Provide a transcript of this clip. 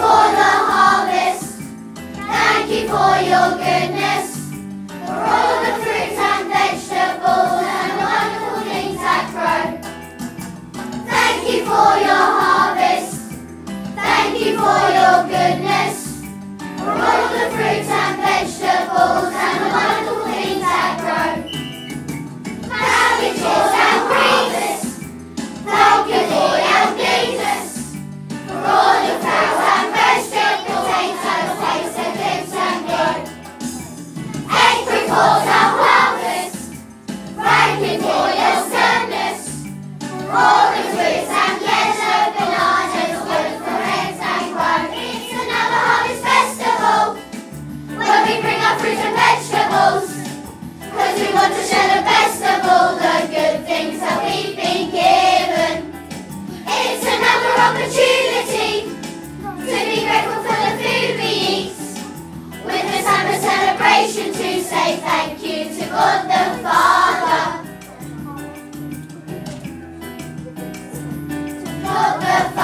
for the harvest. Thank you for your goodness. For all the fruits and vegetables and the wonderful things that grow. Thank you for your harvest. Thank you for your goodness. For all the fruits and vegetables and the wonderful things that grow. Cabbages and greens. Thank you for your greenness. For all the fruits and vegetables, potatoes, taste and lives and grow. Apricots and flowers. Thank you for your goodness. For all the fruits and yellow bananas, good for eggs and grow. It's another harvest festival when we bring our fruits and vegetables, 'cause we want to share the best of all the good things that we've been given. It's another opportunity to be grateful for the food we eat. With this time of celebration to say thank you to God the Father, God the